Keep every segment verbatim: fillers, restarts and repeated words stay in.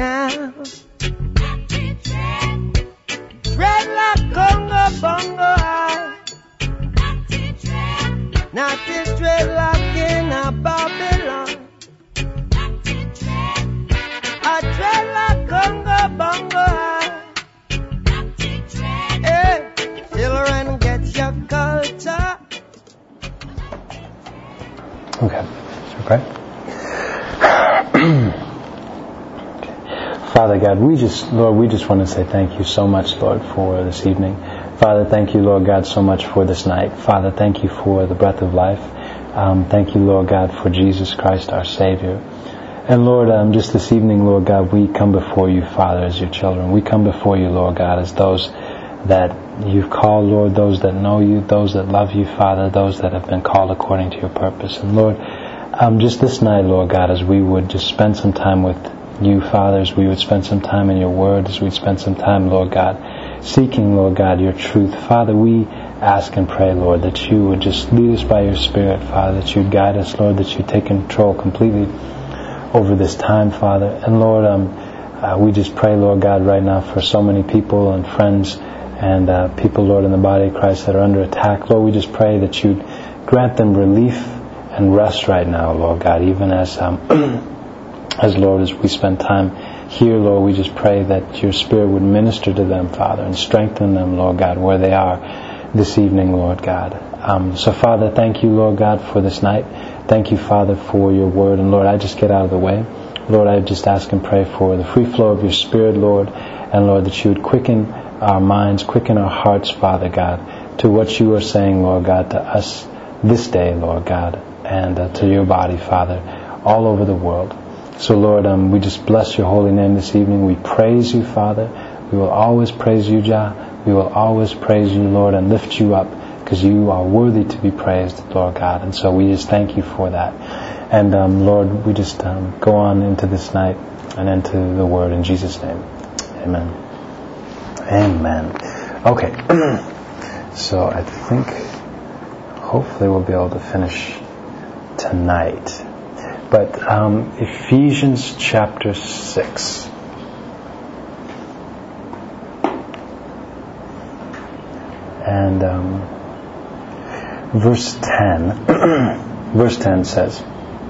now. Dreadlock Congo Bongo high. Natty dreadlock in a Babylon. A dreadlock Congo Bongo high. Hey, children, get your culture. Okay, okay. Father God, we just, Lord, we just want to say thank you so much, Lord, for this evening. Father, thank you, Lord God, so much for this night. Father, thank you for the breath of life. Um, thank you, Lord God, for Jesus Christ, our Savior. And Lord, um, just this evening, Lord God, we come before you, Father, as your children. We come before you, Lord God, as those that you've called, Lord, those that know you, those that love you, Father, those that have been called according to your purpose. And Lord, um, just this night, Lord God, as we would just spend some time with you, Father, as we would spend some time in your word, as we'd spend some time, Lord God, seeking, Lord God, your truth. Father, we ask and pray, Lord, that you would just lead us by your Spirit, Father, that you'd guide us, Lord, that you'd take control completely over this time, Father. And Lord, um, uh, we just pray, Lord God, right now for so many people and friends and uh, people, Lord, in the body of Christ that are under attack. Lord, we just pray that you'd grant them relief and rest right now, Lord God, even as, um, as Lord, as we spend time here, Lord, we just pray that your Spirit would minister to them, Father, and strengthen them, Lord God, where they are this evening, Lord God. Um, so, Father, thank you, Lord God, for this night. Thank you, Father, for your word. And Lord, I just get out of the way. Lord, I just ask and pray for the free flow of your Spirit, Lord, and Lord, that you would quicken our minds, quicken our hearts, Father God, to what you are saying, Lord God, to us this day, Lord God, and uh, to your body, Father, all over the world. So, Lord, um, we just bless your holy name this evening. We praise you, Father. We will always praise you, Jah. We will always praise you, Lord, and lift you up, because you are worthy to be praised, Lord God. And so we just thank you for that. And um, Lord, we just um, go on into this night and into the word in Jesus' name. Amen. Amen. Okay. So I think hopefully we'll be able to finish tonight. But um, Ephesians chapter six. And um, verse ten. Verse ten says,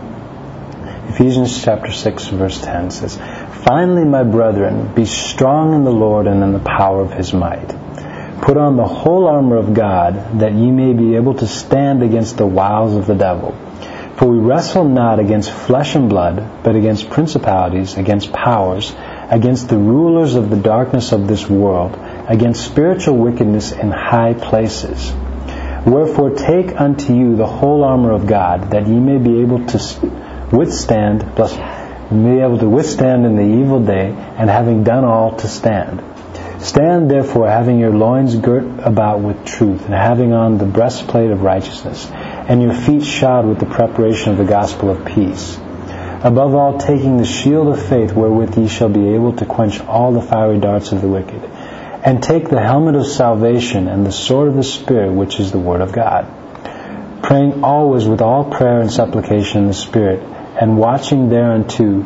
Ephesians chapter six, verse ten says, "Finally, my brethren, be strong in the Lord and in the power of his might. Put on the whole armor of God, that ye may be able to stand against the wiles of the devil. For we wrestle not against flesh and blood, but against principalities, against powers, against the rulers of the darkness of this world, against spiritual wickedness in high places. Wherefore take unto you the whole armor of God, that ye may be able to withstand, plus be able to withstand in the evil day, and having done all, to stand. Stand therefore, having your loins girt about with truth, and having on the breastplate of righteousness, and your feet shod with the preparation of the gospel of peace. Above all, taking the shield of faith, wherewith ye shall be able to quench all the fiery darts of the wicked. And take the helmet of salvation and the sword of the Spirit, which is the word of God. Praying always with all prayer and supplication in the Spirit, and watching thereunto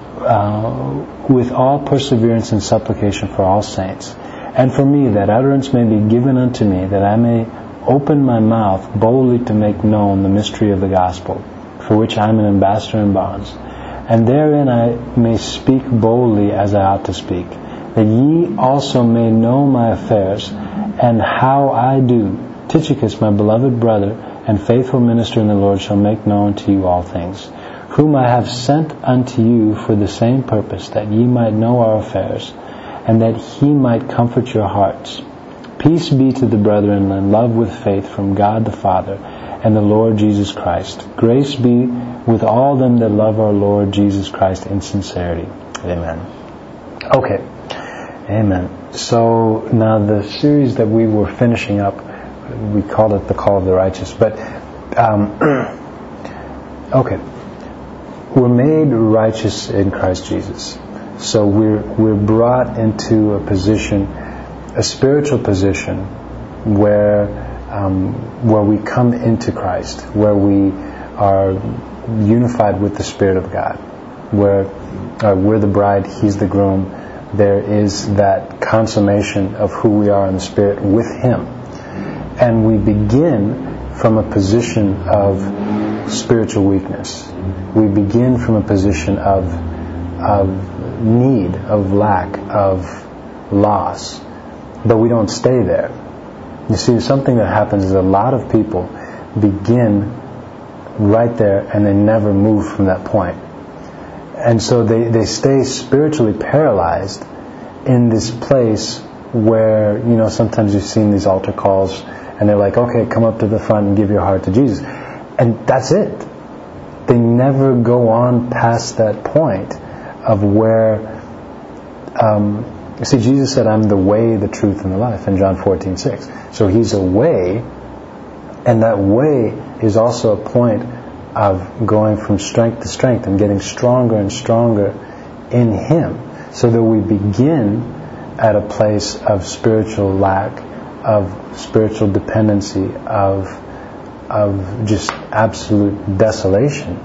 uh, with all perseverance and supplication for all saints. And for me, that utterance may be given unto me, that I may open my mouth boldly to make known the mystery of the gospel, for which I am an ambassador in bonds. And therein I may speak boldly as I ought to speak, that ye also may know my affairs, and how I do. Tychicus, my beloved brother and faithful minister in the Lord, shall make known to you all things, whom I have sent unto you for the same purpose, that ye might know our affairs, and that he might comfort your hearts. Peace be to the brethren, and love with faith from God the Father and the Lord Jesus Christ. Grace be with all them that love our Lord Jesus Christ in sincerity. Amen." Okay. Amen. So now the series that we were finishing up, we called it the Call of the Righteous. But um, okay, we're made righteous in Christ Jesus. So we're we're brought into a position, a spiritual position, where um, where we come into Christ, where we are unified with the Spirit of God. where uh, we're the bride, He's the groom. There is that consummation of who we are in the Spirit with Him. And we begin from a position of spiritual weakness. We begin from a position of, of need, of lack, of loss. But we don't stay there. You see, something that happens is a lot of people begin right there and they never move from that point. And so they, they stay spiritually paralyzed in this place where, you know, sometimes you've seen these altar calls and they're like, okay, come up to the front and give your heart to Jesus. And that's it. They never go on past that point of where, um, you see, Jesus said, I'm the way, the truth, and the life in John fourteen six. So He's a way, and that way is also a point of going from strength to strength and getting stronger and stronger in Him, so that we begin at a place of spiritual lack, of spiritual dependency, of of just absolute desolation.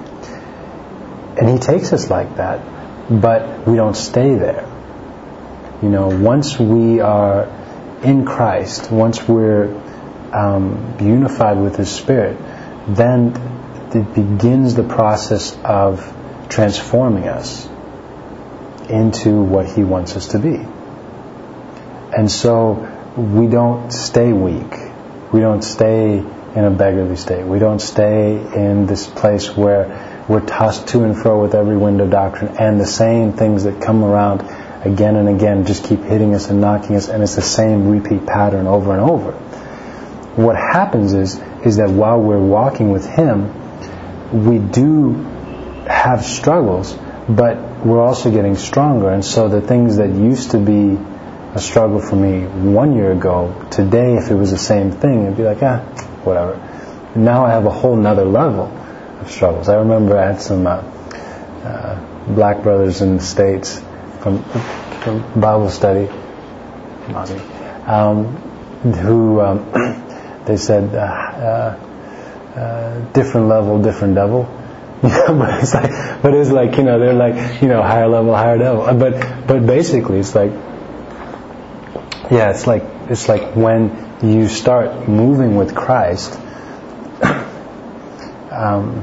And He takes us like that, but we don't stay there. You know, once we are in Christ, once we're um, unified with His Spirit, then it begins the process of transforming us into what He wants us to be. And so we don't stay weak. We don't stay in a beggarly state. We don't stay in this place where we're tossed to and fro with every wind of doctrine, and the same things that come around again and again just keep hitting us and knocking us, and it's the same repeat pattern over and over. What happens is is that while we're walking with Him, we do have struggles, but we're also getting stronger. And so the things that used to be a struggle for me one year ago, today if it was the same thing, it'd be like, ah, whatever. Now I have a whole nother level of struggles. I remember I had some uh, uh, black brothers in the States from, from Bible study, um, who um, they said, uh, uh, Uh, different level, different devil. but it's like, but it's like, you know, they're like, you know, higher level, higher devil. But but basically, it's like, yeah, it's like it's like when you start moving with Christ, um,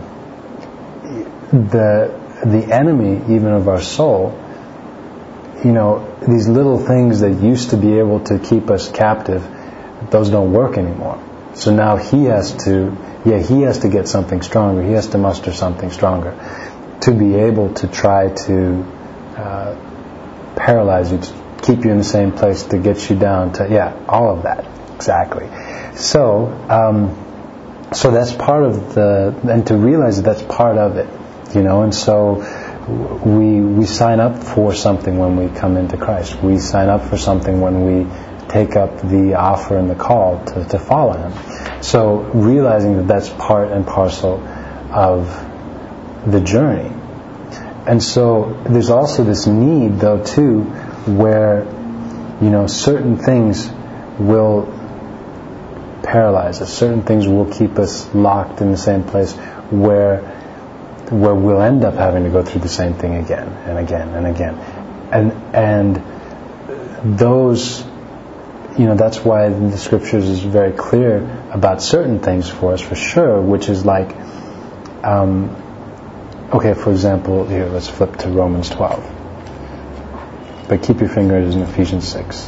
the the enemy even of our soul, you know, these little things that used to be able to keep us captive, those don't work anymore. So now he has to. Yeah, he has to get something stronger. He has to muster something stronger to be able to try to uh, paralyze you, to keep you in the same place, to get you down to, yeah, all of that. Exactly. So, um, so that's part of the, and to realize that that's part of it, you know, and so we, we sign up for something when we come into Christ. We sign up for something when we take up the offer and the call to, to follow Him. So realizing that that's part and parcel of the journey. And so there's also this need, though, too, where, you know, certain things will paralyze us. Certain things will keep us locked in the same place where where we'll end up having to go through the same thing again and again and again. And and those... You know, that's why the Scriptures is very clear about certain things for us, for sure, which is like, um, okay, for example, here, let's flip to Romans twelve. But keep your fingers in Ephesians six.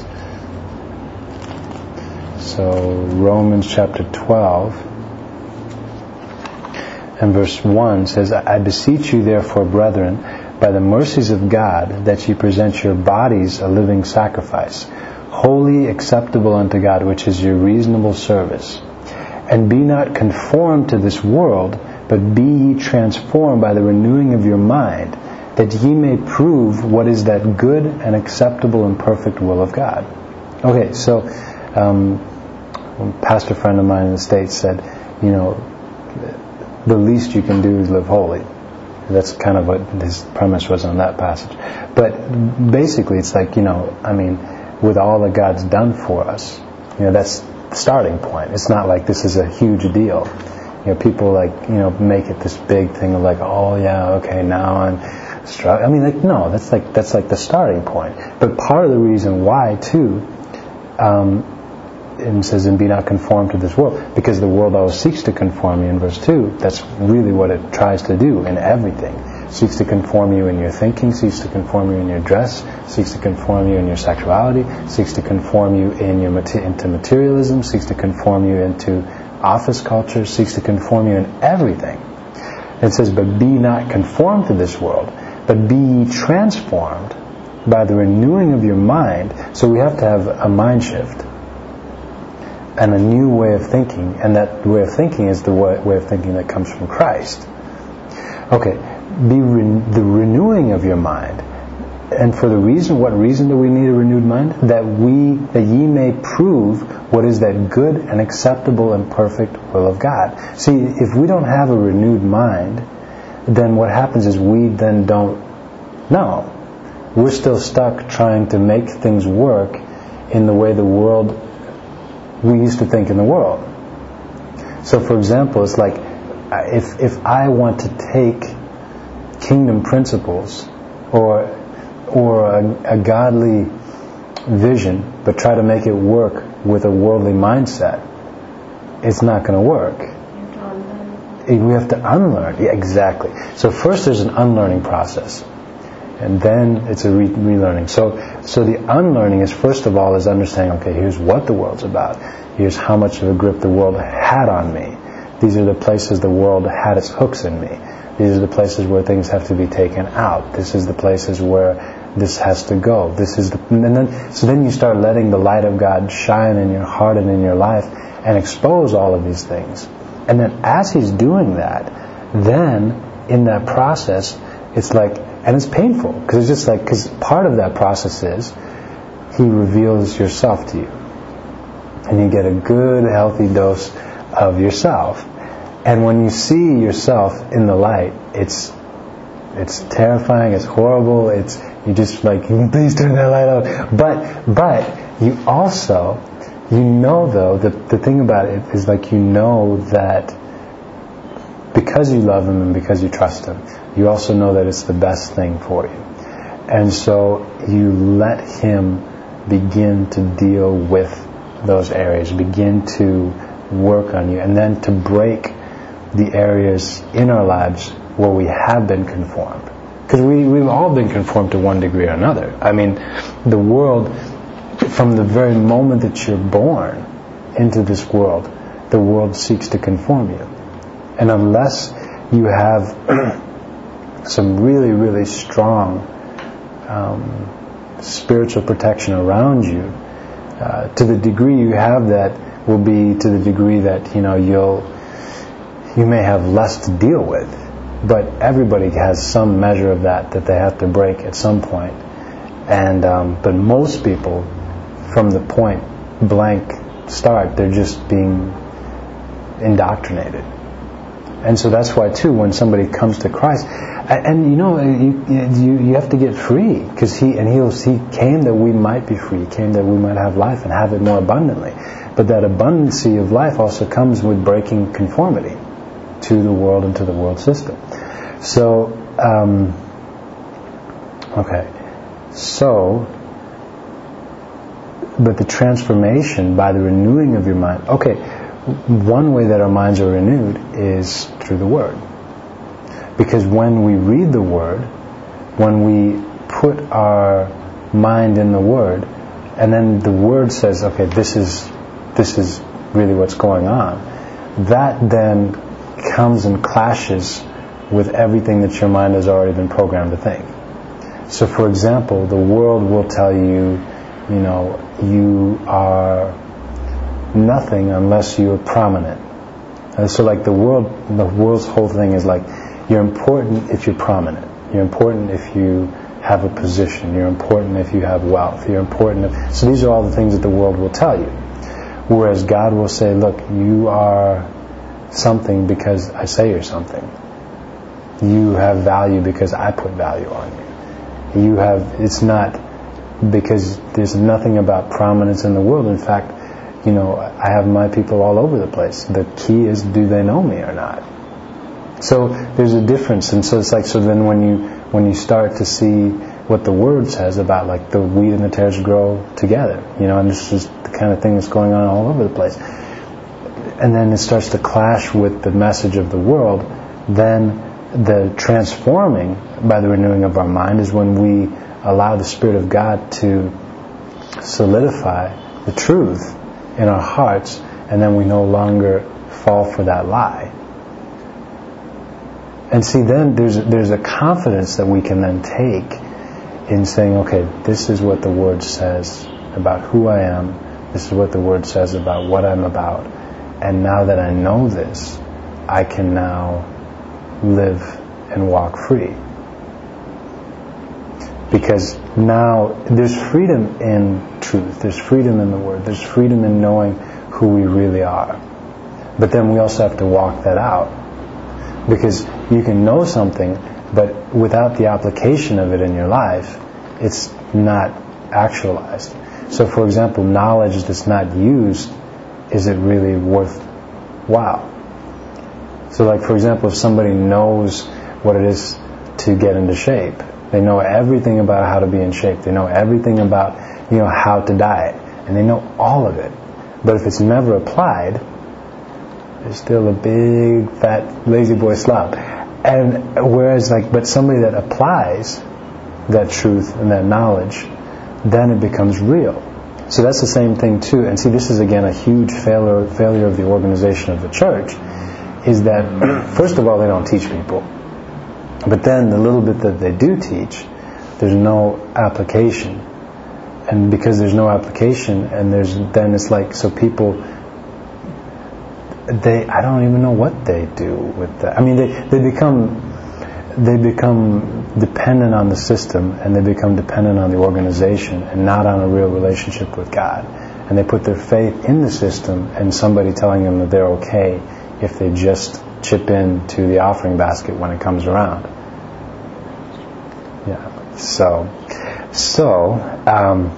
So, Romans chapter twelve and verse one says, I beseech you therefore, brethren, by the mercies of God, that ye present your bodies a living sacrifice, holy, acceptable unto God, which is your reasonable service. And be not conformed to this world, but be ye transformed by the renewing of your mind, that ye may prove what is that good and acceptable and perfect will of God. Okay, so um, a pastor friend of mine in the States said, you know, the least you can do is live holy. That's kind of what his premise was on that passage. But basically, it's like, you know, I mean, with all that God's done for us, you know, that's the starting point. It's not like this is a huge deal. You know, people like, you know, make it this big thing of like, oh yeah, okay, now I'm struggle. I mean, like, no, that's like that's like the starting point. But part of the reason why, too, um, it says, and be not conformed to this world, because the world always seeks to conform you in verse two. That's really what it tries to do in everything. Seeks to conform you in your thinking, seeks to conform you in your dress, seeks to conform you in your sexuality, seeks to conform you in your into materialism, seeks to conform you into office culture, seeks to conform you in everything. It says, but be not conformed to this world, but be ye transformed by the renewing of your mind. So we have to have a mind shift and a new way of thinking, and that way of thinking is the way, way of thinking that comes from Christ. Okay, be re- the renewing of your mind. And for the reason, what reason do we need a renewed mind? That we, that ye may prove what is that good and acceptable and perfect will of God. See, if we don't have a renewed mind, then what happens is we then don't know. We're still stuck trying to make things work in the way the world, we used to think in the world. So for example, it's like, if if I want to take kingdom principles or or a, a godly vision, but try to make it work with a worldly mindset, it's not going to work. We have to unlearn. Yeah, exactly. So first there's an unlearning process, and then it's a re- relearning. So, so the unlearning is, first of all, is understanding, okay, here's what the world's about. Here's how much of a grip the world had on me. These are the places the world had its hooks in me. These are the places where things have to be taken out. This is the places where this has to go. This is the, and then, so then you start letting the light of God shine in your heart and in your life and expose all of these things. And then as He's doing that, then in that process, it's like, and it's painful, because it's just like, because part of that process is He reveals yourself to you. And you get a good, healthy dose of yourself. And when you see yourself in the light, it's it's terrifying, it's horrible, it's, you just like, please turn that light on. But, but, you also, you know though, the, the thing about it is like, you know that because you love Him and because you trust Him, you also know that it's the best thing for you. And so you let Him begin to deal with those areas, begin to work on you, and then to break the areas in our lives where we have been conformed. Because we, we've all been conformed to one degree or another. I mean, the world, from the very moment that you're born into this world, the world seeks to conform you. And unless you have some really, really strong um, spiritual protection around you, uh, to the degree you have that will be to the degree that, you know, you'll you may have less to deal with, but everybody has some measure of that that they have to break at some point. And um, but most people, from the point blank start, they're just being indoctrinated. And so that's why too, when somebody comes to Christ, and, and you know, you, you you have to get free, because he and he'll he came that we might be free, he came that we might have life and have it more abundantly. But that abundancy of life also comes with breaking conformity to the world and to the world system. So, um, okay, so, but the transformation by the renewing of your mind. Okay, one way that our minds are renewed is through the Word. Because when we read the Word, when we put our mind in the Word, and then the Word says, okay, this is this is really what's going on, that then comes and clashes with everything that your mind has already been programmed to think. So for example, the world will tell you, you know, you are nothing unless you are prominent. And so like the world, the world's whole thing is like, you're important if you're prominent. You're important if you have a position. You're important if you have wealth. You're important if... So these are all the things that the world will tell you. Whereas God will say, look, you are something because I say you're something. You have value because I put value on you. You have, it's not because there's nothing about prominence in the world. In fact, you know, I have my people all over the place. The key is, do they know me or not? So there's a difference. And so it's like, so then when you when you start to see what the Word says about, like, the wheat and the tares grow together, you know, and this is the kind of thing that's going on all over the place. And then it starts to clash with the message of the world. Then the transforming by the renewing of our mind is when we allow the Spirit of God to solidify the truth in our hearts, and then we no longer fall for that lie. And see, then there's there's a confidence that we can then take in saying, okay, this is what the Word says about who I am. This is what the Word says about what I'm about. And now that I know this, I can now live and walk free. Because now there's freedom in truth. There's freedom in the Word. There's freedom in knowing who we really are. But then we also have to walk that out. Because you can know something, but without the application of it in your life, it's not actualized. So, for example, knowledge that's not used, is it really worthwhile? So, like, for example, if somebody knows what it is to get into shape, they know everything about how to be in shape, they know everything about, you know, how to diet, and they know all of it. But if it's never applied, there's still a big, fat, lazy boy slob. And whereas, like, but somebody that applies that truth and that knowledge, then it becomes real. So that's the same thing too. And see, this is again a huge failure failure of the organization of the church, is that first of all, they don't teach people. But then the little bit that they do teach, there's no application. And because there's no application, and there's then it's like, so people, they, I don't even know what they do with that. I mean, they, they become, they become dependent on the system, and they become dependent on the organization, and not on a real relationship with God. And they put their faith in the system, and somebody telling them that they're okay if they just chip in to the offering basket when it comes around. Yeah. So, so, um,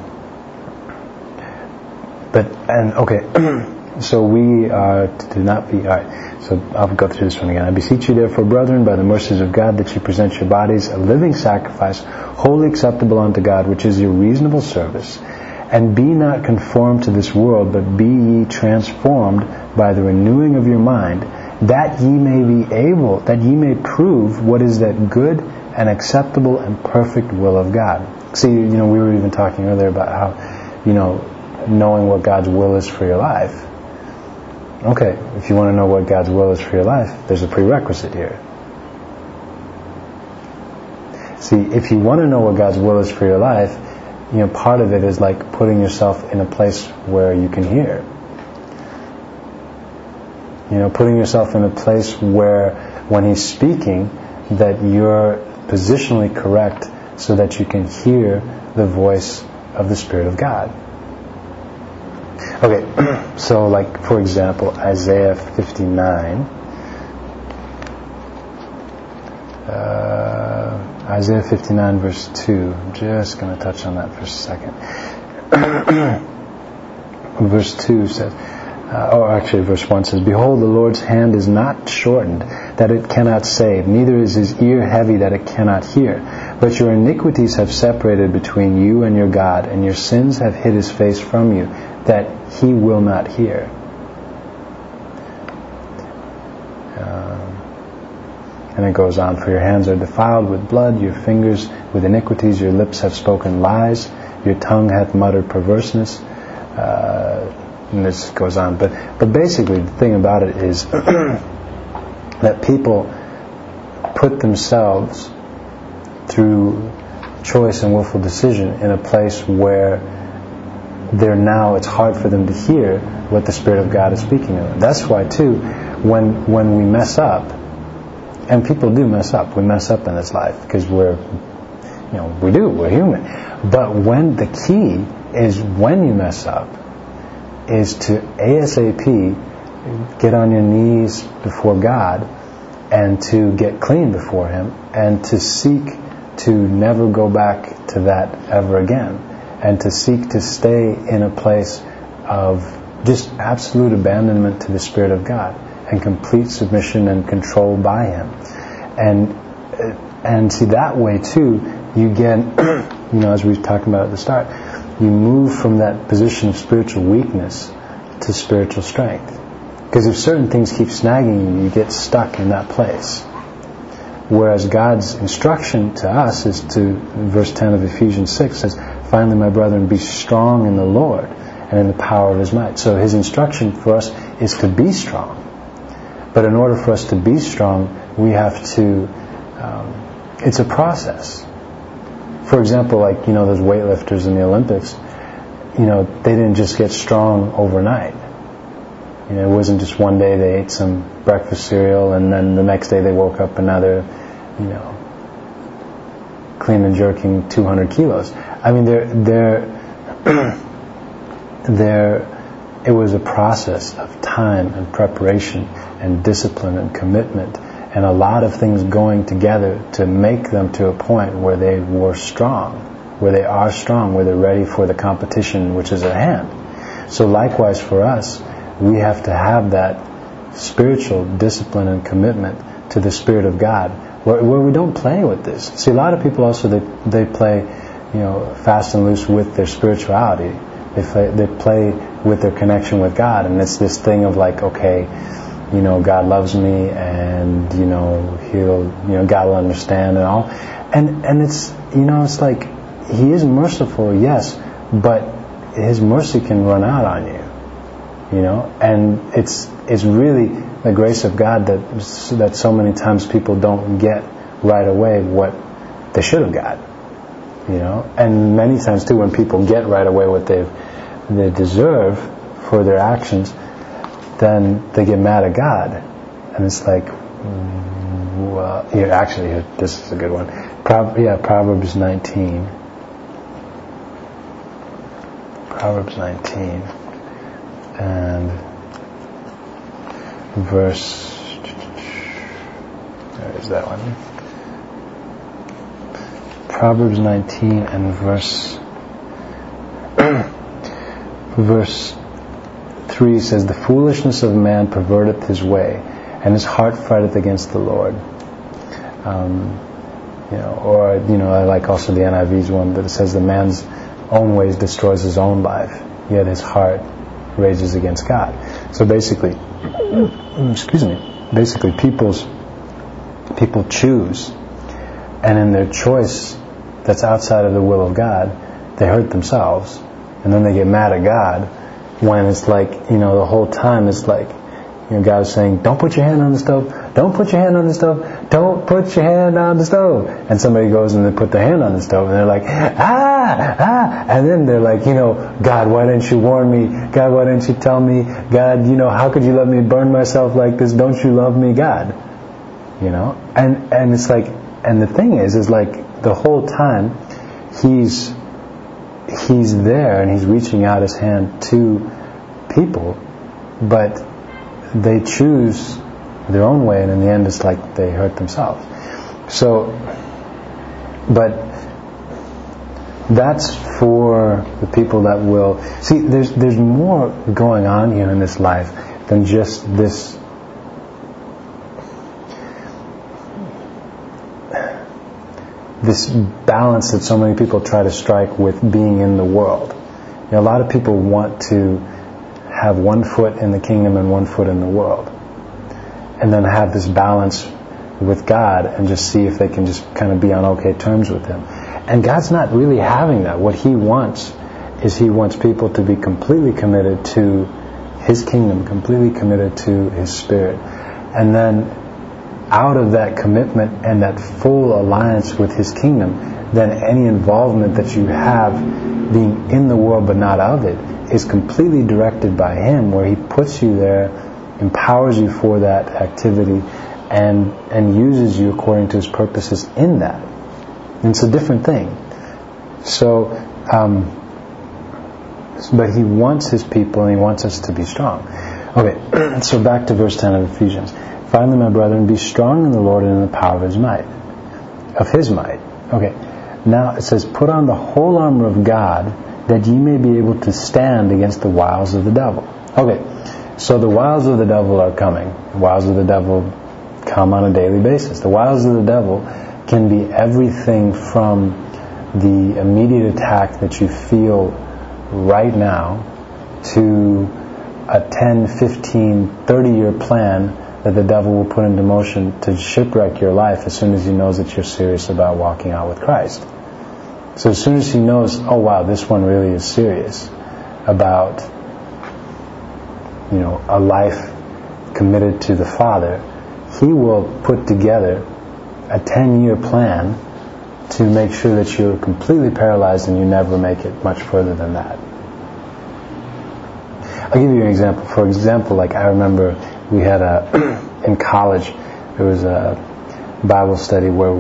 but, and, okay, so we are to do not be, alright, so I'll go through this one again. I beseech you therefore, brethren, by the mercies of God, that you present your bodies a living sacrifice, wholly acceptable unto God, which is your reasonable service. And be not conformed to this world, but be ye transformed by the renewing of your mind, that ye may be able, that ye may prove what is that good and acceptable and perfect will of God. See, you know, we were even talking earlier about how, you know, knowing what God's will is for your life. Okay, if you want to know what God's will is for your life, there's a prerequisite here. See, if you want to know what God's will is for your life, you know, part of it is like putting yourself in a place where you can hear. You know, putting yourself in a place where when He's speaking, that you're positionally correct so that you can hear the voice of the Spirit of God. Okay, so like, for example, Isaiah fifty-nine. Uh, Isaiah fifty-nine verse two. I'm just going to touch on that for a second. Verse two says, uh, oh actually verse one says, behold, the Lord's hand is not shortened, that it cannot save, neither is His ear heavy, that it cannot hear. But your iniquities have separated between you and your God, and your sins have hid His face from you, that He will not hear. Um, and it goes on, for your hands are defiled with blood, your fingers with iniquities, your lips have spoken lies, your tongue hath muttered perverseness. Uh, and this goes on. But, but basically the thing about it is that people put themselves through choice and willful decision in a place where they're now, it's hard for them to hear what the Spirit of God is speaking to them. That's why too, when when we mess up, and people do mess up, we mess up in this life because we're, you know, we do, we're human. But when the key is when you mess up, is to ASAP get on your knees before God and to get clean before Him and to seek to never go back to that ever again. And to seek to stay in a place of just absolute abandonment to the Spirit of God and complete submission and control by Him. And And see, that way too, you get, you know, as we were talking about at the start, you move from that position of spiritual weakness to spiritual strength. Because if certain things keep snagging you, you get stuck in that place. Whereas God's instruction to us is to, verse ten of Ephesians six says, finally, my brethren, be strong in the Lord and in the power of His might. So His instruction for us is to be strong. But in order for us to be strong, we have to, um, it's a process. For example, like, you know, those weightlifters in the Olympics, you know, they didn't just get strong overnight. You know, it wasn't just one day they ate some breakfast cereal and then the next day they woke up and now they're, you know, clean and jerking two hundred kilos. I mean, they're, they're, they're, it was a process of time and preparation and discipline and commitment and a lot of things going together to make them to a point where they were strong, where they are strong, where they're ready for the competition which is at hand. So likewise for us, we have to have that spiritual discipline and commitment to the Spirit of God, where, where we don't play with this. See, a lot of people also, they they play, you know, fast and loose with their spirituality. They play, they play with their connection with God, and it's this thing of like, okay, you know, God loves me, and you know, He'll, you know, God will understand and all, and and it's, you know, it's like He is merciful, yes, but His mercy can run out on you. You know, and it's it's really the grace of God that that so many times people don't get right away what they should have got. You know, and many times too, when people get right away what they they deserve for their actions, then they get mad at God, and it's like, well, here actually, here, this is a good one. Pro- yeah, Proverbs nineteen. Proverbs nineteen. And verse, where is that one? Proverbs nineteen and verse verse three says, the foolishness of man perverteth his way, and his heart fighteth against the Lord. Um, you know, or you know, I like also the N I V's one that it says, the man's own ways destroys his own life, yet his heart rages against God. So basically, excuse me, basically people's people choose, and in their choice that's outside of the will of God, they hurt themselves, and then they get mad at God when it's like, you know, the whole time it's like, you know, God's saying, don't put your hand on the stove, don't put your hand on the stove, don't put your hand on the stove. And somebody goes and they put their hand on the stove and they're like, ah, ah. And then they're like, you know, God, why didn't you warn me? God, why didn't you tell me? God, you know, how could you let me burn myself like this? Don't you love me, God? You know? And, and it's like, and the thing is, is like the whole time he's, he's there and he's reaching out his hand to people, but they choose their own way, and in the end it's like they hurt themselves. So, but that's for the people that will see. There's there's more going on here in this life than just this this balance that so many people try to strike with being in the world. You know, a lot of people want to have one foot in the kingdom and one foot in the world, and then have this balance with God and just see if they can just kind of be on okay terms with Him. And God's not really having that. What He wants is He wants people to be completely committed to His kingdom, completely committed to His Spirit, and then out of that commitment and that full alliance with His kingdom, then any involvement that you have being in the world but not of it is completely directed by Him, where He puts you there, empowers you for that activity, and and uses you according to His purposes in that. And it's a different thing. So, um, but He wants His people, and He wants us to be strong. Okay, so back to verse ten of Ephesians. Finally, my brethren, be strong in the Lord and in the power of His might. Of His might. Okay, now it says, put on the whole armor of God, that ye may be able to stand against the wiles of the devil. Okay, so the wiles of the devil are coming. The wiles of the devil come on a daily basis. The wiles of the devil can be everything from the immediate attack that you feel right now to a ten, fifteen, thirty year plan that the devil will put into motion to shipwreck your life as soon as he knows that you're serious about walking out with Christ. So as soon as he knows, oh wow, this one really is serious about, you know, a life committed to the Father, he will put together a ten year plan to make sure that you're completely paralyzed and you never make it much further than that. I'll give you an example. For example, like I remember we had a, in college, there was a Bible study where,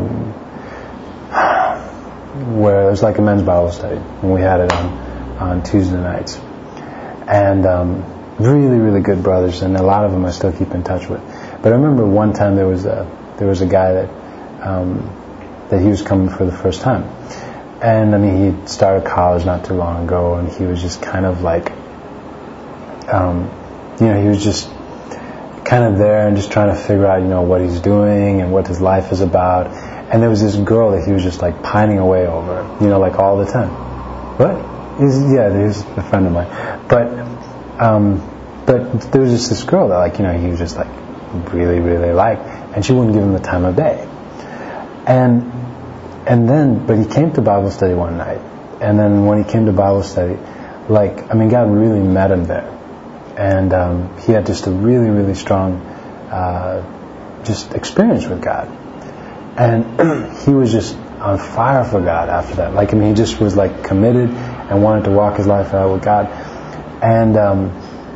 where it was like a men's Bible study, and we had it on, on Tuesday nights. And um, really, really good brothers, and a lot of them I still keep in touch with. But I remember one time there was a, there was a guy that, um, that he was coming for the first time. And I mean, he started college not too long ago, and he was just kind of like, um, you know, he was just kind of there and just trying to figure out, you know, what he's doing and what his life is about. And there was this girl that he was just like pining away over, you know, like all the time. What? He's, yeah, he's a friend of mine. But, um, but there was just this girl that, like, you know, he was just like really, really liked, and she wouldn't give him the time of day. And and then, but he came to Bible study one night, and then when he came to Bible study, like, I mean, God really met him there, and um, he had just a really, really strong, uh, just experience with God, and he was just on fire for God after that. Like, I mean, he just was like committed and wanted to walk his life out with God, and um,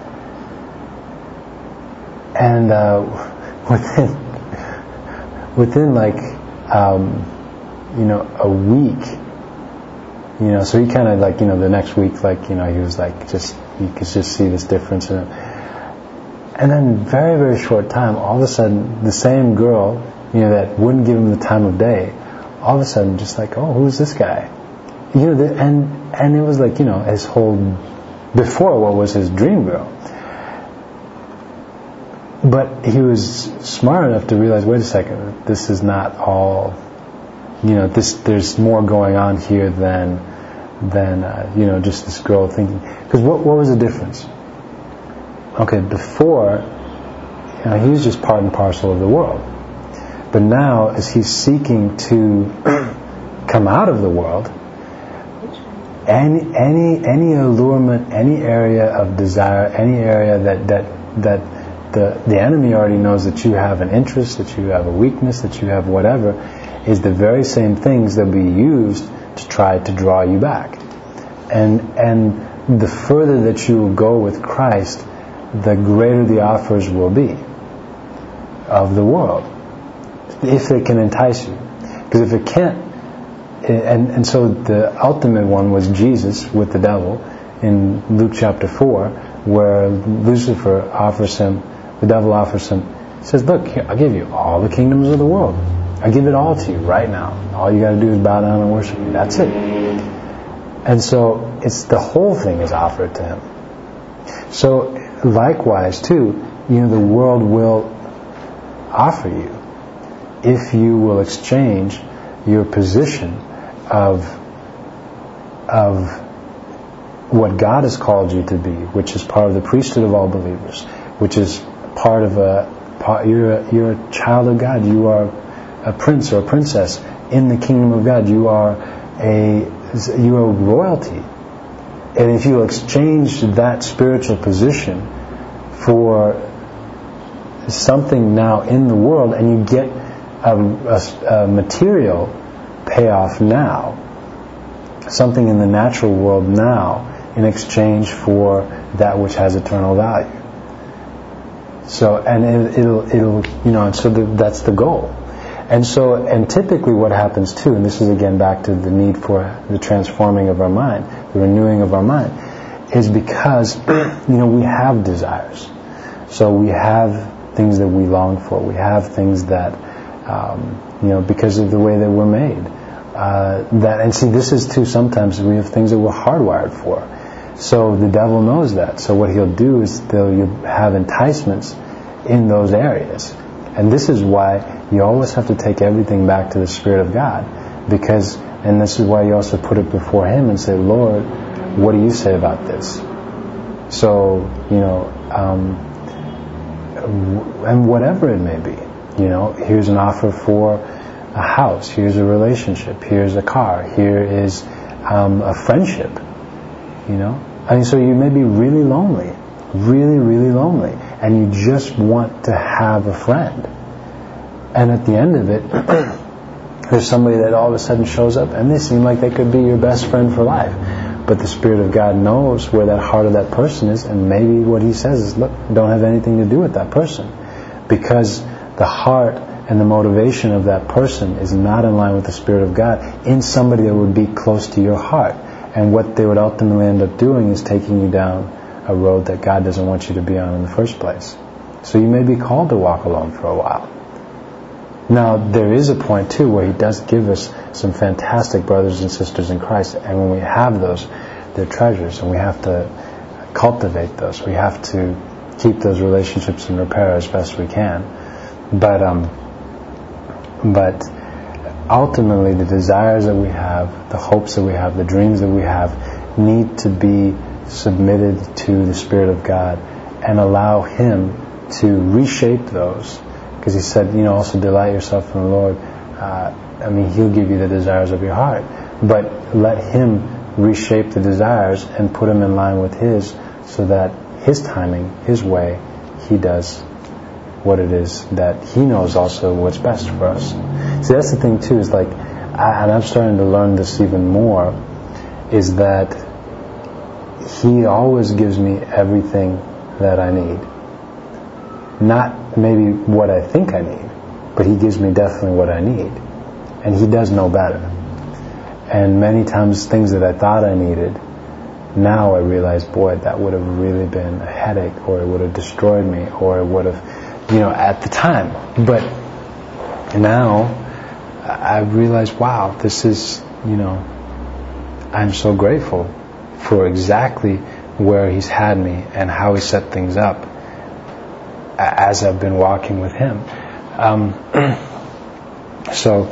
and uh, within within like. Um, you know, a week, you know, so he kind of like, you know, the next week, like, you know, he was like, just, you could just see this difference in him. And then very, very short time, all of a sudden, the same girl, you know, that wouldn't give him the time of day, all of a sudden just like, oh, who's this guy? You know, the, and, and it was like, you know, his whole, before what was his dream girl. But he was smart enough to realize, wait a second, this is not all, you know, this, there's more going on here than, than, uh, you know, just this girl thinking. Because what, what was the difference? Okay, before, you know, he was just part and parcel of the world. But now, as he's seeking to come out of the world, any, any, any allurement, any area of desire, any area that, that, that, The, the enemy already knows that you have an interest, that you have a weakness, that you have whatever, is the very same things that will be used to try to draw you back. And and the further that you will go with Christ, the greater the offers will be of the world, if it can entice you. Because if it can't, and, and so the ultimate one was Jesus with the devil in Luke chapter four, where Lucifer offers him, the devil offers him, says, look, here, I'll give you all the kingdoms of the world. I'll give it all to you right now. All you got to do is bow down and worship me. That's it. And so it's the whole thing is offered to him. So likewise too, you know, the world will offer you if you will exchange your position of of what God has called you to be, which is part of the priesthood of all believers, which is part of a part, you're a, you're a child of God. You are a prince or a princess in the kingdom of God. You are a you are royalty, and if you exchange that spiritual position for something now in the world, and you get a, a, a material payoff now, something in the natural world now, in exchange for that which has eternal value. So, and it, it'll, it'll, you know, and so the, that's the goal. And so, and typically what happens too, and this is again back to the need for the transforming of our mind, the renewing of our mind, is because, you know, we have desires. So we have things that we long for. We have things that, um, you know, because of the way that we're made. Uh, that, and see, this is too, sometimes we have things that we're hardwired for. So the devil knows that. So what he'll do is they'll you have enticements in those areas. And this is why you always have to take everything back to the Spirit of God. Because, and this is why you also put it before Him and say, Lord, what do you say about this? So, you know, um, and whatever it may be, you know, here's an offer for a house, here's a relationship, here's a car, here is um, a friendship, you know. I mean, so you may be really lonely, really, really lonely, and you just want to have a friend. And at the end of it, there's somebody that all of a sudden shows up, and they seem like they could be your best friend for life. But the Spirit of God knows where that heart of that person is, and maybe what He says is, look, don't have anything to do with that person. Because the heart and the motivation of that person is not in line with the Spirit of God in somebody that would be close to your heart. And what they would ultimately end up doing is taking you down a road that God doesn't want you to be on in the first place. So you may be called to walk alone for a while. Now, there is a point too where He does give us some fantastic brothers and sisters in Christ, and when we have those, they're treasures, and we have to cultivate those. We have to keep those relationships in repair as best we can. But um, but ultimately, the desires that we have, the hopes that we have, the dreams that we have, need to be submitted to the Spirit of God and allow Him to reshape those. Because He said, you know, also delight yourself in the Lord. Uh, I mean, He'll give you the desires of your heart. But let Him reshape the desires and put them in line with His, so that His timing, His way, He does what it is that He knows also what's best for us. See, that's the thing too, is like, I, and I'm starting to learn this even more, is that He always gives me everything that I need. Not maybe what I think I need, but He gives me definitely what I need. And He does know better. And many times things that I thought I needed, now I realize, boy, that would have really been a headache, or it would have destroyed me, or it would have, you know, at the time. But now I realize, wow, this is, you know, I'm so grateful for exactly where He's had me and how He set things up as I've been walking with Him. Um, so,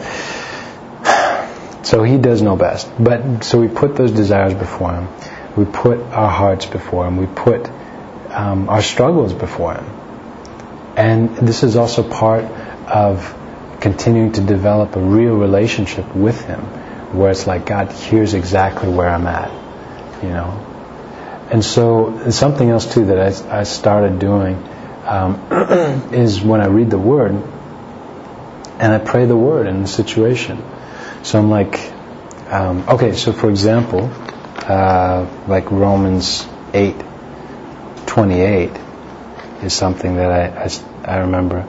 so He does know best. But so we put those desires before Him. We put our hearts before Him. We put um, our struggles before Him. And this is also part of continuing to develop a real relationship with Him, where it's like, God, here's exactly where I'm at, you know. And so something else too that I, I started doing um, is when I read the Word, and I pray the Word in the situation. So I'm like, um, okay, so for example, uh, like Romans eight twenty-eight is something that I, I, I remember.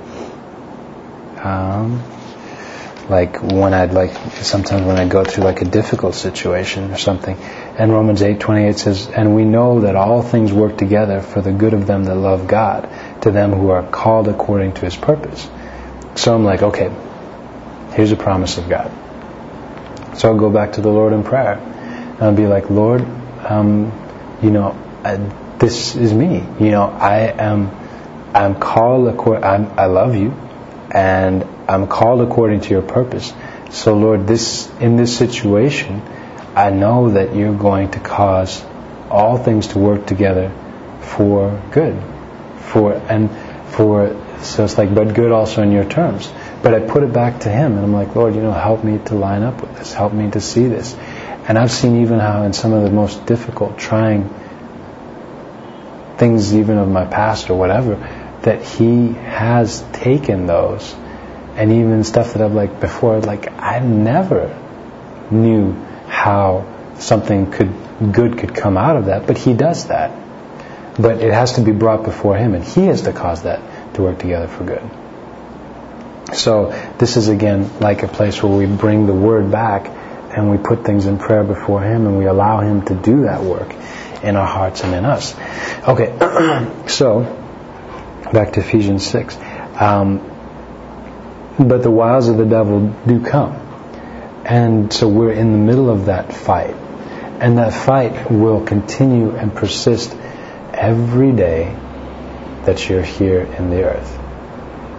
Um, like when I'd like, sometimes when I go through like a difficult situation or something, and Romans eight twenty-eight says, and we know that all things work together for the good of them that love God, to them who are called according to His purpose. So I'm like, okay, here's a promise of God. So I'll go back to the Lord in prayer, and I'll be like, Lord, um, you know, I, this is me. You know, I am, I'm called according, I'm, I love You, and I'm called according to Your purpose. So Lord, this in this situation, I know that You're going to cause all things to work together for good, for and for. So it's like, but good also in Your terms. But I put it back to Him, and I'm like, Lord, you know, help me to line up with this. Help me to see this. And I've seen even how in some of the most difficult, trying things, even of my past or whatever, that He has taken those, and even stuff that I've like before, like I never knew how something could good could come out of that, but He does that. But it has to be brought before Him, and He has to cause that to work together for good. So this is again like a place where we bring the Word back, and we put things in prayer before Him, and we allow Him to do that work in our hearts and in us. Okay, so back to Ephesians six. Um, but the wiles of the devil do come. And so we're in the middle of that fight. And that fight will continue and persist every day that you're here in the earth.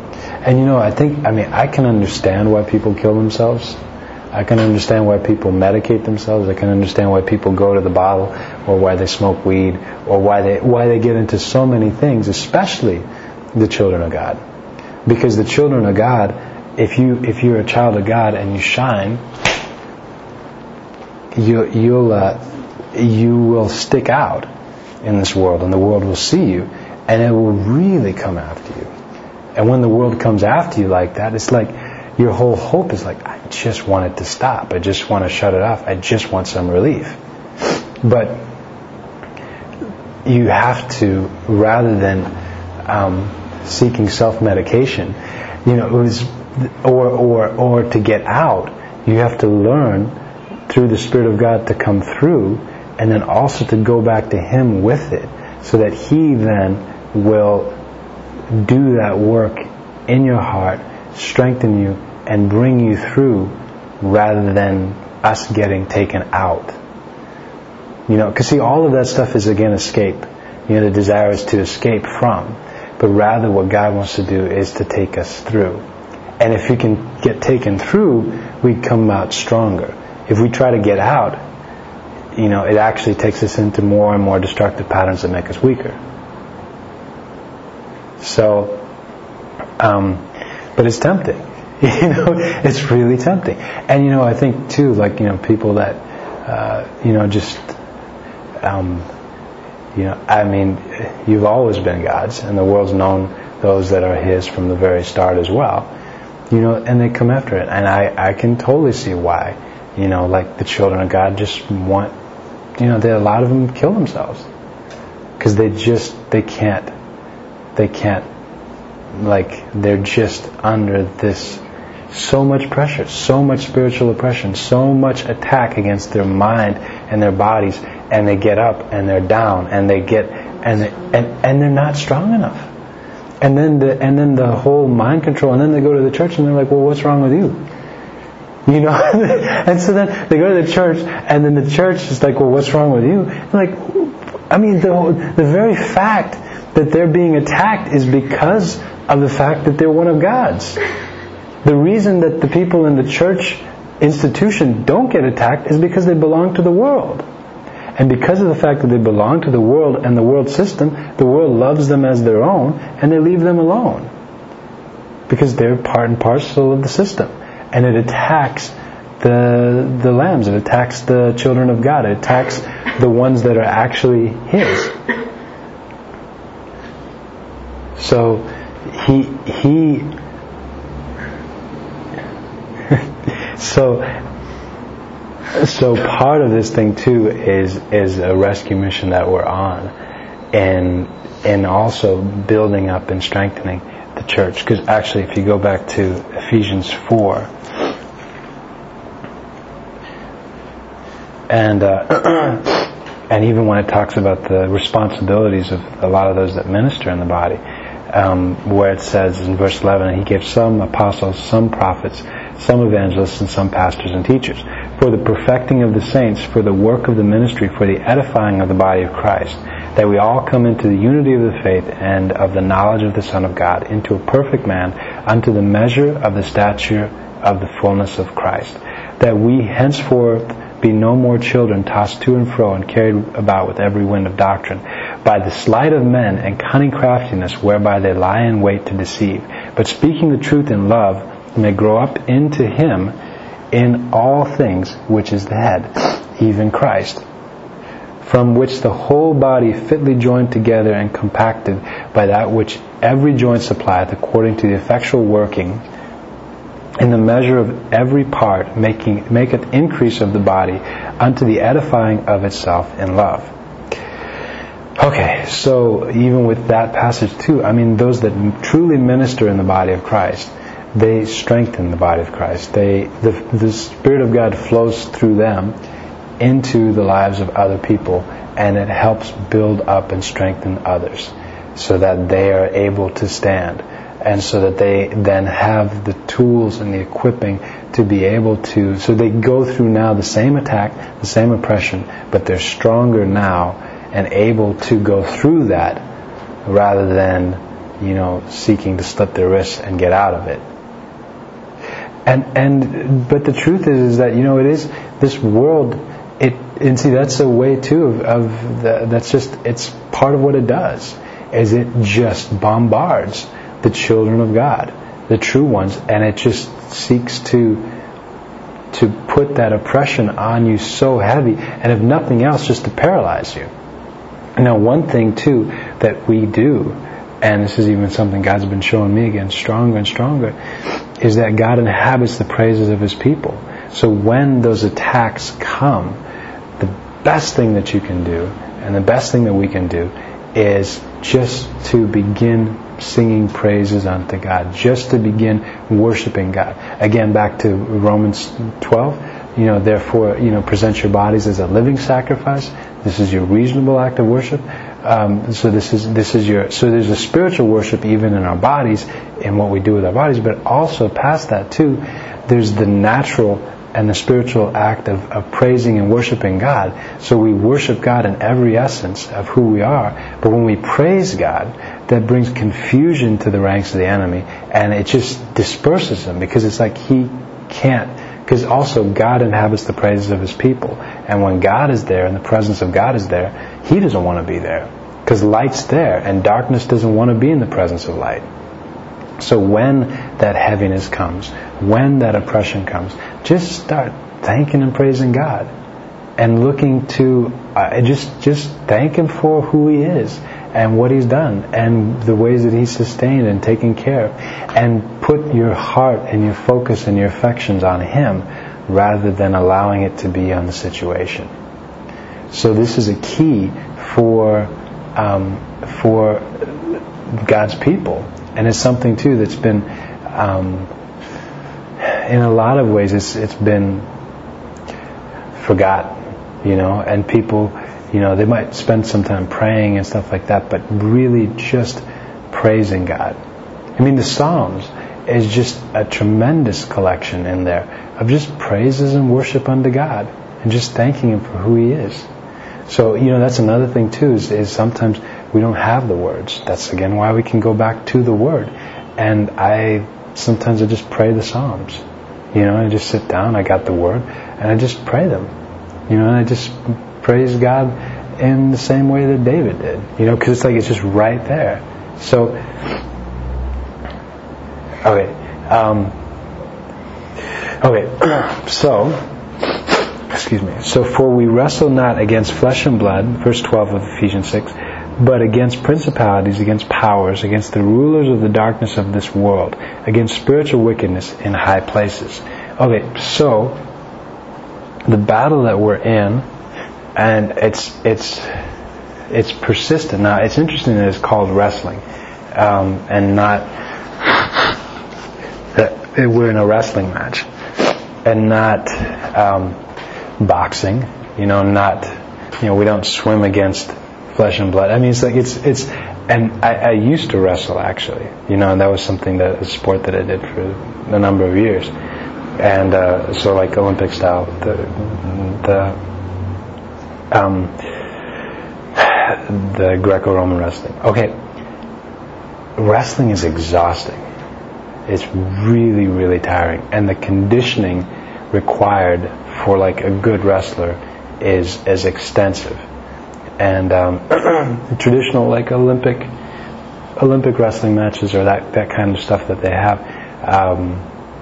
And you know, I think, I mean, I can understand why people kill themselves. I can understand why people medicate themselves. I can understand why people go to the bottle, or why they smoke weed, or why they why they get into so many things, especially the children of God. Because the children of God, if you if you're a child of God and you shine, you you'll uh, you will stick out in this world, and the world will see you, and it will really come after you. And when the world comes after you like that, it's like your whole hope is like, I just want it to stop. I just want to shut it off. I just want some relief. But you have to, rather than um, seeking self-medication, you know, it was, or or or to get out, you have to learn through the Spirit of God to come through, and then also to go back to Him with it, so that He then will do that work in your heart, strengthen you, and bring you through, rather than us getting taken out. You know, because see, all of that stuff is again escape. You know, the desire is to escape from. But rather what God wants to do is to take us through. And if we can get taken through, we come out stronger. If we try to get out, you know, it actually takes us into more and more destructive patterns that make us weaker. So, um, but it's tempting. You know, it's really tempting. And, you know, I think, too, like, you know, people that, uh, you know, just, um, you know, I mean, you've always been God's, and the world's known those that are His from the very start as well. You know, and they come after it. And I, I can totally see why. You know, like the children of God just want, you know, they, a lot of them kill themselves. Because they just, they can't, they can't, like, they're just under this so much pressure, so much spiritual oppression, so much attack against their mind and their bodies, and they get up and they're down, and they get, and they, and, and they're not strong enough. And then the and then the whole mind control, and then they go to the church and they're like, well, what's wrong with you? You know, and so then they go to the church, and then the church is like, well, what's wrong with you? And like, I mean, the the very fact that they're being attacked is because of the fact that they're one of God's. The reason that the people in the church institution don't get attacked is because they belong to the world. And because of the fact that they belong to the world and the world system, the world loves them as their own, and they leave them alone. Because they're part and parcel of the system. And it attacks the the lambs, it attacks the children of God, it attacks the ones that are actually His. So he he so so part of this thing too is is a rescue mission that we're on, and and also building up and strengthening the church. Because actually, if you go back to Ephesians four, and uh, and even when it talks about the responsibilities of a lot of those that minister in the body, um, where it says in verse eleven, He gave some apostles, some prophets, some evangelists, and some pastors and teachers, for the perfecting of the saints, for the work of the ministry, for the edifying of the body of Christ, that we all come into the unity of the faith and of the knowledge of the Son of God, into a perfect man, unto the measure of the stature of the fullness of Christ, that we henceforth be no more children, tossed to and fro and carried about with every wind of doctrine, by the sleight of men and cunning craftiness, whereby they lie in wait to deceive. But speaking the truth in love, may grow up into Him in all things, which is the head, even Christ, from which the whole body fitly joined together and compacted by that which every joint supplieth, according to the effectual working in the measure of every part, making maketh increase of the body unto the edifying of itself in love. Okay, so even with that passage too, I mean, those that truly minister in the body of Christ, they strengthen the body of Christ. They the the Spirit of God flows through them into the lives of other people, and it helps build up and strengthen others, so that they are able to stand, and so that they then have the tools and the equipping to be able to, so they go through now the same attack, the same oppression, but they're stronger now and able to go through that, rather than, you know, seeking to slip their wrists and get out of it. And and but the truth is, is that, you know, it is this world. It and see that's a way too of, of the, that's just it's part of what it does. Is it just bombards the children of God, the true ones, and it just seeks to to put that oppression on you so heavy, and if nothing else, just to paralyze you. Now, one thing too that we do, and this is even something God's been showing me again stronger and stronger, is that God inhabits the praises of His people. So when those attacks come, the best thing that you can do, and the best thing that we can do, is just to begin singing praises unto God, just to begin worshiping God. Again, back to Romans twelve, you know, therefore, you know, present your bodies as a living sacrifice. This is your reasonable act of worship. Um, so this is this is your so there's a spiritual worship even in our bodies, in what we do with our bodies, but also past that too, there's the natural and the spiritual act of, of praising and worshiping God. So we worship God in every essence of who we are. But when we praise God, that brings confusion to the ranks of the enemy, and it just disperses them, because it's like he can't. Because also God inhabits the praises of His people, and when God is there and the presence of God is there, He doesn't want to be there, because light's there and darkness doesn't want to be in the presence of light. So when that heaviness comes, when that oppression comes, just start thanking and praising God, and looking to uh, just just thank Him for who He is and what He's done and the ways that He's sustained and taken care of, and put your heart and your focus and your affections on Him rather than allowing it to be on the situation. So this is a key for um, for God's people. And it's something too that's been, um, in a lot of ways, it's it's been forgotten, you know. And people, you know, they might spend some time praying and stuff like that, but really just praising God. I mean, the Psalms is just a tremendous collection in there of just praises and worship unto God, and just thanking Him for who He is. So, you know, that's another thing too, is, is sometimes we don't have the words. That's again why we can go back to the Word. And I sometimes I just pray the Psalms. You know, I just sit down, I got the Word, and I just pray them. You know, and I just praise God in the same way that David did. You know, because it's like it's just right there. So, okay, um, okay, so. Excuse me. So, for we wrestle not against flesh and blood, verse twelve of Ephesians six, but against principalities, against powers, against the rulers of the darkness of this world, against spiritual wickedness in high places. Okay, so the battle that we're in, and it's it's it's persistent. Now, it's interesting that it's called wrestling, um, and not that we're in a wrestling match, and not. Um, boxing, you know, not, you know, we don't swim against flesh and blood. I mean, it's like, it's, it's, and I, I used to wrestle actually, you know, and that was something that, a sport that I did for a number of years. And, uh, so like Olympic style, the, the, um, the Greco-Roman wrestling. Okay. Wrestling is exhausting. It's really, really tiring. And the conditioning required for like a good wrestler is is extensive, and um, traditional like Olympic Olympic wrestling matches or that, that kind of stuff that they have. Um,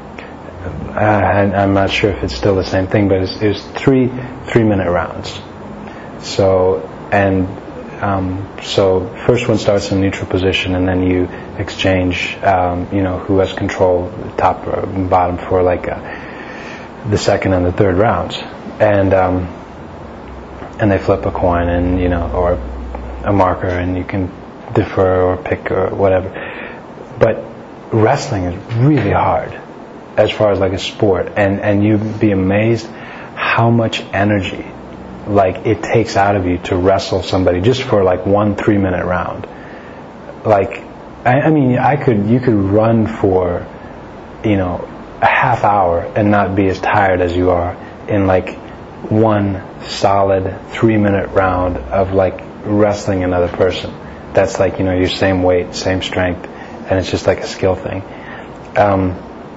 I, I'm not sure if it's still the same thing, but it's, it's three three minute rounds. So and um, so first one starts in neutral position, and then you exchange. Um, you know, who has control, top or bottom, for like a, the second and the third rounds, and um, and they flip a coin, and you know, or a marker, and you can defer or pick or whatever. But wrestling is really hard as far as like a sport, and and you'd be amazed how much energy like it takes out of you to wrestle somebody just for like one three minute round. Like I, I mean, I could you could run for, you know, a half hour and not be as tired as you are in like one solid three minute round of like wrestling another person. That's like, you know, your same weight, same strength, and it's just like a skill thing. Um,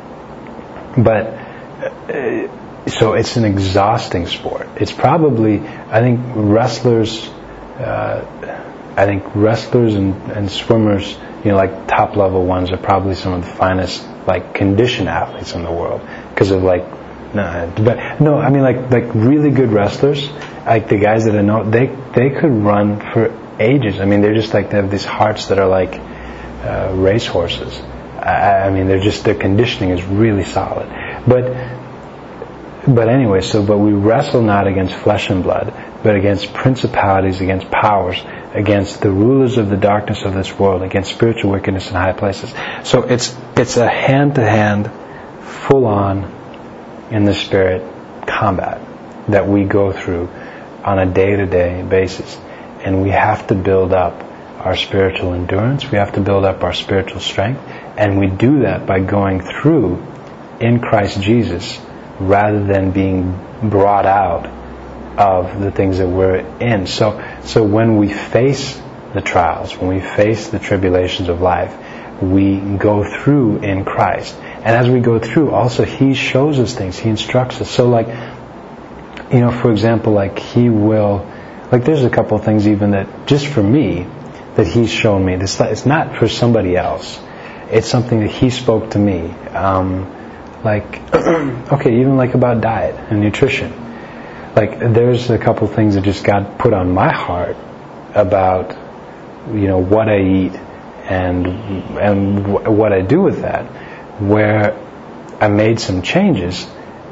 but uh, so it's an exhausting sport. It's probably, I think wrestlers, uh, I think wrestlers and, and swimmers, you know, like top level ones are probably some of the finest, like, conditioned athletes in the world because of like, nah, but no, I mean like like really good wrestlers, like the guys that I know, they they could run for ages. I mean, they're just like, they have these hearts that are like uh, race horses. I, I mean, they're just, their conditioning is really solid. But but anyway, so but we wrestle not against flesh and blood, but against principalities, against powers, against the rulers of the darkness of this world, against spiritual wickedness in high places. So it's it's a hand-to-hand, full-on, in the spirit combat that we go through on a day-to-day basis. And we have to build up our spiritual endurance. We have to build up our spiritual strength. And we do that by going through in Christ Jesus rather than being brought out of the things that we're in. So, so when we face the trials, when we face the tribulations of life, we go through in Christ. And as we go through, also He shows us things. He instructs us. So like, you know, for example, like He will, like there's a couple of things even that, just for me, that He's shown me. This, it's not for somebody else. It's something that He spoke to me. Um, like, okay, even like about diet and nutrition. Like there's a couple of things that just God put on my heart about, you know, what I eat and and w- what I do with that, where I made some changes,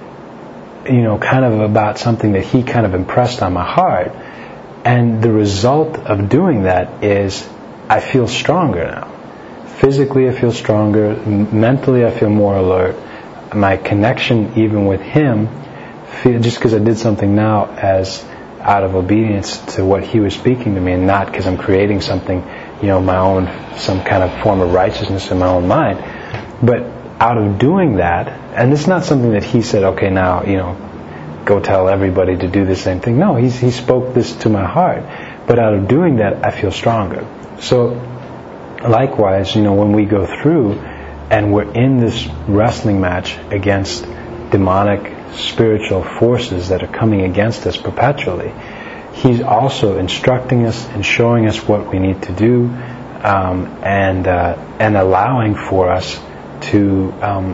you know, kind of about something that He kind of impressed on my heart. And the result of doing that is I feel stronger now. Physically I feel stronger. M- mentally I feel more alert. My connection even with Him, feel, just because I did something now as out of obedience to what He was speaking to me, and not because I'm creating something, you know, my own, some kind of form of righteousness in my own mind. But out of doing that, and it's not something that He said, okay, now, you know, go tell everybody to do the same thing. No, he's, He spoke this to my heart. But out of doing that, I feel stronger. So, likewise, you know, when we go through and we're in this wrestling match against demonic spiritual forces that are coming against us perpetually, He's also instructing us and showing us what we need to do, um, and uh, and allowing for us to um,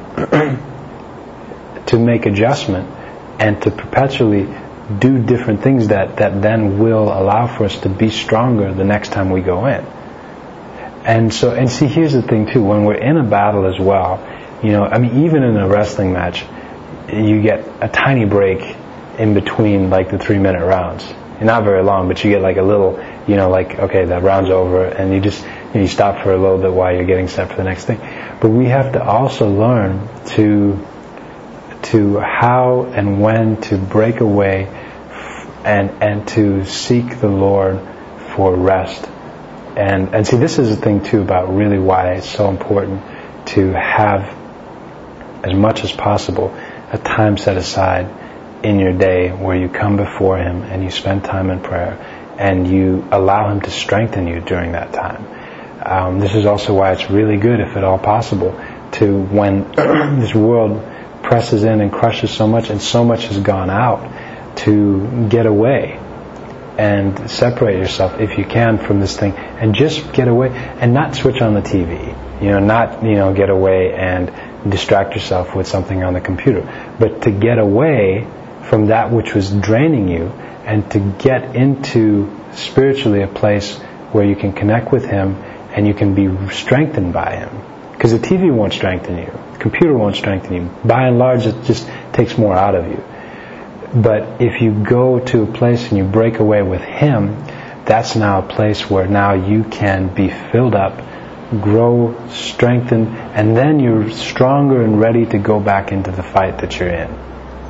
to make adjustment and to perpetually do different things that, that then will allow for us to be stronger the next time we go in. And so, and see, here's the thing too, when we're in a battle as well, you know, I mean, even in a wrestling match, you get a tiny break in between like the three minute rounds. Not very long, but you get like a little, you know, like, okay, that round's over, and you just, you know, you stop for a little bit while you're getting set for the next thing. But we have to also learn to to how and when to break away and and to seek the Lord for rest. And and see, this is the thing too about really why it's so important to have, as much as possible, a time set aside in your day where you come before Him and you spend time in prayer and you allow Him to strengthen you during that time. Um, this is also why it's really good, if at all possible, to, when this world presses in and crushes so much and so much has gone out, to get away and separate yourself, if you can, from this thing, and just get away and not switch on the T V. You know, not, you know, get away and distract yourself with something on the computer, but to get away from that which was draining you and to get into spiritually a place where you can connect with Him and you can be strengthened by Him. Because the T V won't strengthen you. The computer won't strengthen you. By and large, it just takes more out of you. But if you go to a place and you break away with Him, that's now a place where now you can be filled up, grow, strengthened, and then you're stronger and ready to go back into the fight that you're in.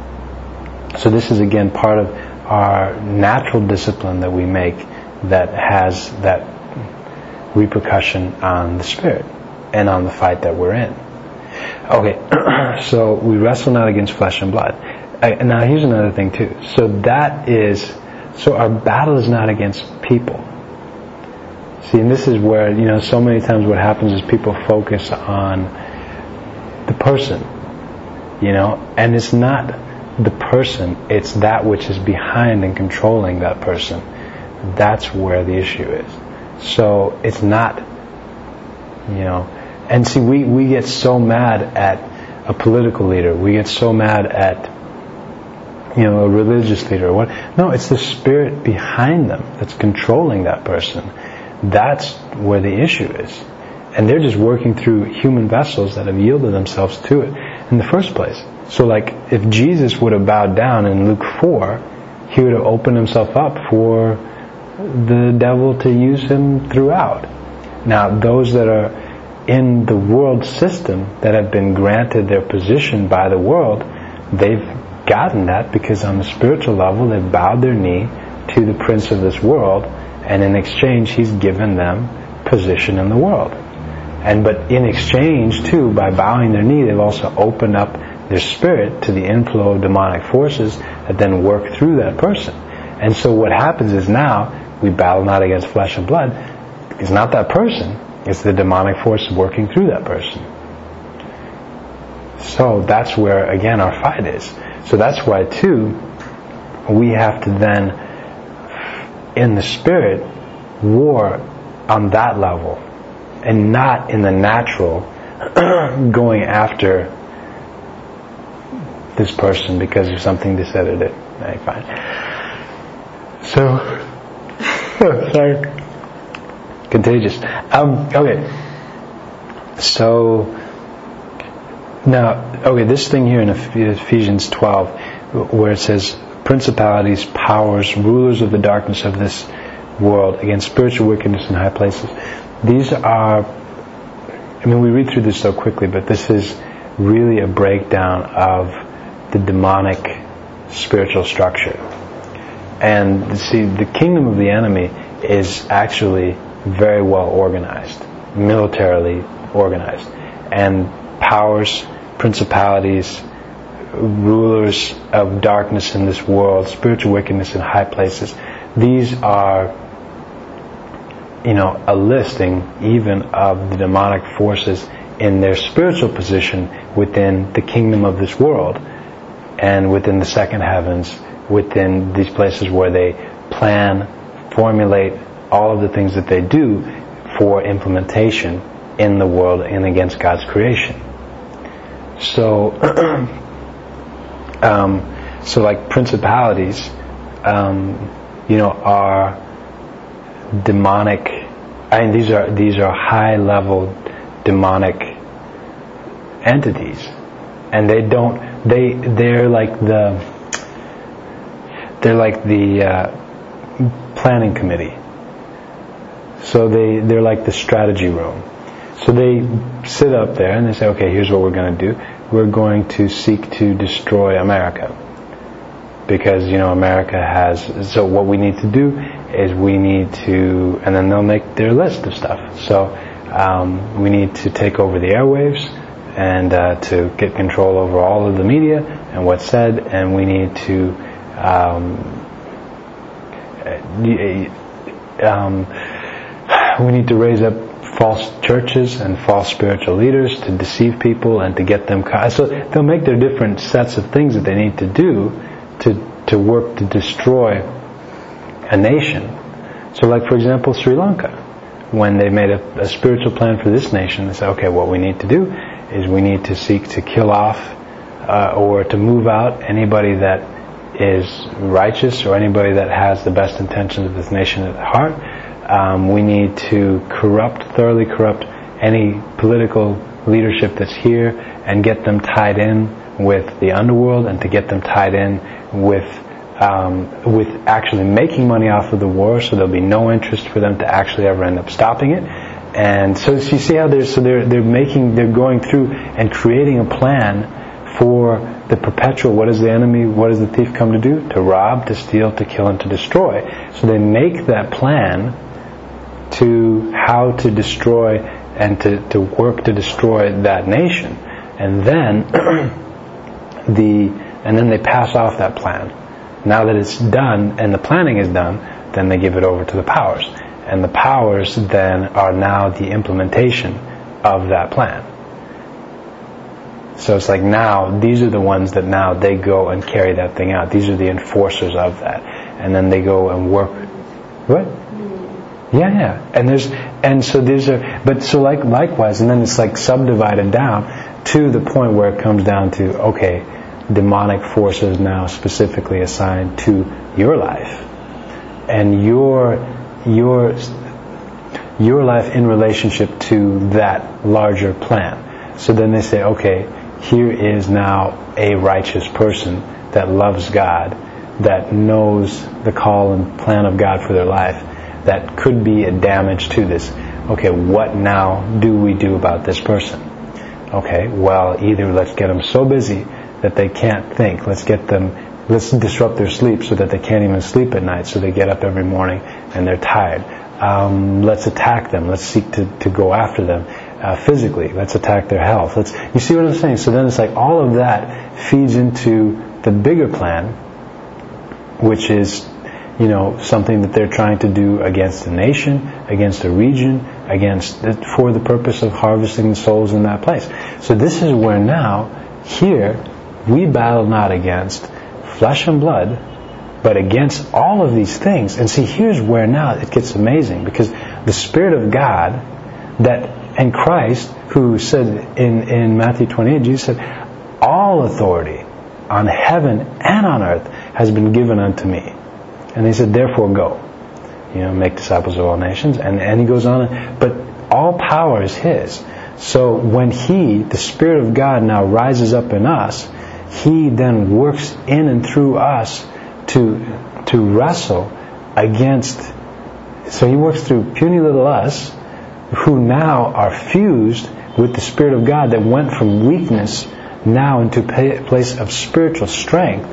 So this is again part of our natural discipline that we make that has that repercussion on the spirit and on the fight that we're in. Okay, so we wrestle not against flesh and blood. And now here's another thing too. So that is, so our battle is not against people. See, and this is where, you know, so many times what happens is people focus on the person, you know, and it's not the person, it's that which is behind and controlling that person. That's where the issue is. So it's not, you know, and see, we, we get so mad at a political leader, we get so mad at, you know, a religious leader. What? No, it's the spirit behind them that's controlling that person. That's where the issue is. And they're just working through human vessels that have yielded themselves to it in the first place. So like, if Jesus would have bowed down in Luke four, he would have opened himself up for the devil to use him throughout. Now, those that are in the world system, that have been granted their position by the world, they've gotten that because on the spiritual level, they've bowed their knee to the prince of this world, and in exchange, he's given them position in the world. And but in exchange, too, by bowing their knee, they've also opened up their spirit to the inflow of demonic forces that then work through that person. And so what happens is now, we battle not against flesh and blood. It's not that person, it's the demonic force working through that person. So that's where, again, our fight is. So that's why, too, we have to then, in the spirit, war on that level, and not in the natural, going after this person because of something they said or did. Right, fine. So, sorry, contagious. Um, okay. So now, okay, this thing here in Ephesians twelve, where it says, principalities, powers, rulers of the darkness of this world, against spiritual wickedness in high places. These are, I mean, we read through this so quickly, but this is really a breakdown of the demonic spiritual structure. And see, the kingdom of the enemy is actually very well organized, militarily organized. And powers, principalities, rulers of darkness in this world, spiritual wickedness in high places, these are, you know, a listing even of the demonic forces in their spiritual position within the kingdom of this world and within the second heavens, within these places where they plan, formulate all of the things that they do for implementation in the world and against God's creation. So, um, so like principalities, um, you know, are demonic. I mean, these are these are high-level demonic entities, and they don't. They they're like the they're like the uh, planning committee. So they they're like the strategy room. So they sit up there and they say, okay, here's what we're going to do. We're going to seek to destroy America. Because, you know, America has... So what we need to do is we need to... And then they'll make their list of stuff. So um, we need to take over the airwaves and uh, to get control over all of the media and what's said. And we need to... Um, um, we need to raise up false churches and false spiritual leaders to deceive people and to get them caught. So they'll make their different sets of things that they need to do to to work to destroy a nation. So like, for example, Sri Lanka, when they made a, a spiritual plan for this nation, they said, okay, what we need to do is we need to seek to kill off uh, or to move out anybody that is righteous or anybody that has the best intentions of this nation at heart. Um, we need to corrupt, thoroughly corrupt any political leadership that's here and get them tied in with the underworld and to get them tied in with um, with actually making money off of the war, so there'll be no interest for them to actually ever end up stopping it. And so, so you see how they're so they're they're making they're going through and creating a plan for the perpetual. What is the enemy? What does the thief come to do? To rob, to steal, to kill, and to destroy. So they make that plan to how to destroy and to, to work to destroy that nation, and then the and then they pass off that plan. Now that it's done and the planning is done, then they give it over to the powers. And the powers then are now the implementation of that plan. So it's like now, these are the ones that now they go and carry that thing out. These are the enforcers of that. And then they go and work. What? Yeah, yeah. And there's, and so these are, but so like, likewise, and then it's like subdivided down to the point where it comes down to, okay, demonic forces now specifically assigned to your life. And your, your, your life in relationship to that larger plan. So then they say, okay, here is now a righteous person that loves God, that knows the call and plan of God for their life, that could be a damage to this. Okay, what now do we do about this person? Okay, well, either let's get them so busy that they can't think. Let's get them, let's disrupt their sleep so that they can't even sleep at night, so they get up every morning and they're tired. Um, let's attack them. Let's seek to, to go after them uh, physically. Let's attack their health. Let's, you see what I'm saying? So then it's like all of that feeds into the bigger plan, which is, you know, something that they're trying to do against a nation, against a region, against for the purpose of harvesting the souls in that place. So this is where now, here, we battle not against flesh and blood, but against all of these things. And see, here's where now it gets amazing, because the Spirit of God, that and Christ, who said in, in Matthew twenty-eight, Jesus said, all authority on heaven and on earth has been given unto me. And he said, therefore go. You know, make disciples of all nations. And, and he goes on, but all power is His. So when He, the Spirit of God, now rises up in us, He then works in and through us to to wrestle against. So He works through puny little us, who now are fused with the Spirit of God that went from weakness now into a place of spiritual strength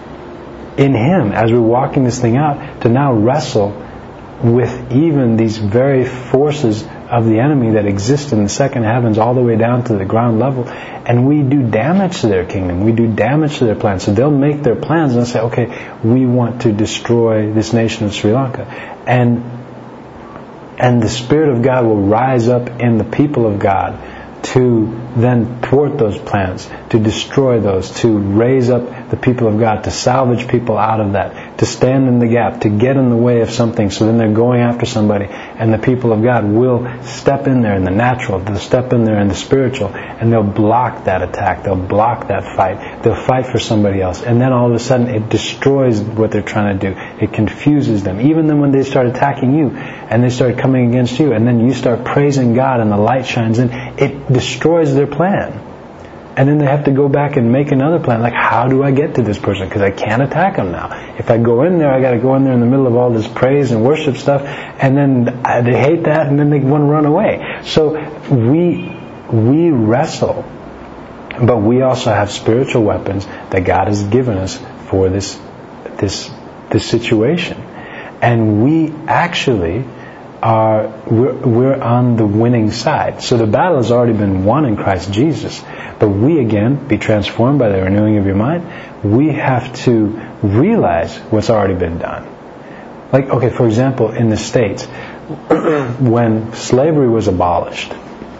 in Him as we're walking this thing out, to now wrestle with even these very forces of the enemy that exist in the second heavens all the way down to the ground level. And we do damage to their kingdom. We do damage to their plans. So they'll make their plans and they'll say, okay, we want to destroy this nation of Sri Lanka. And and the Spirit of God will rise up in the people of God to then thwart those plans, to destroy those, to raise up the people of God, to salvage people out of that, to stand in the gap, to get in the way of something, so then they're going after somebody, and the people of God will step in there in the natural, they'll step in there in the spiritual, and they'll block that attack, they'll block that fight, they'll fight for somebody else, and then all of a sudden it destroys what they're trying to do, it confuses them. Even then when they start attacking you, and they start coming against you, and then you start praising God and the light shines in, it destroys their plan. And then they have to go back and make another plan. Like, how do I get to this person? Because I can't attack them now. If I go in there, I got to go in there in the middle of all this praise and worship stuff, and then they hate that, and then they want to run away. So we we wrestle, but we also have spiritual weapons that God has given us for this this this situation, and we actually are we're, we're on the winning side. So the battle has already been won in Christ Jesus. But we, again, be transformed by the renewing of your mind. We have to realize what's already been done. Like, okay, for example, in the States, when slavery was abolished,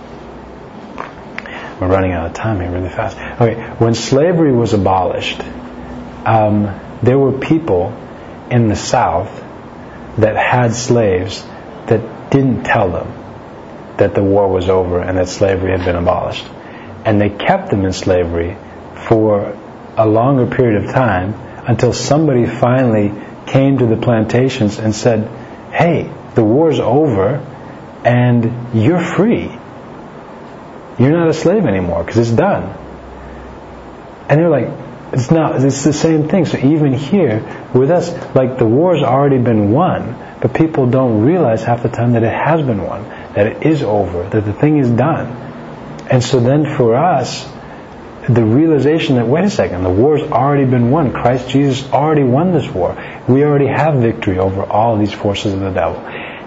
we're running out of time here really fast. Okay, when slavery was abolished, um, there were people in the South that had slaves that didn't tell them that the war was over and that slavery had been abolished. And they kept them in slavery for a longer period of time until somebody finally came to the plantations and said, hey, the war's over and you're free. You're not a slave anymore because it's done. And they're like, it's not, it's the same thing. So even here with us, like the war's already been won, but people don't realize half the time that it has been won, that it is over, that the thing is done. And so then for us, the realization that, wait a second, the war's already been won. Christ Jesus already won this war. We already have victory over all these forces of the devil.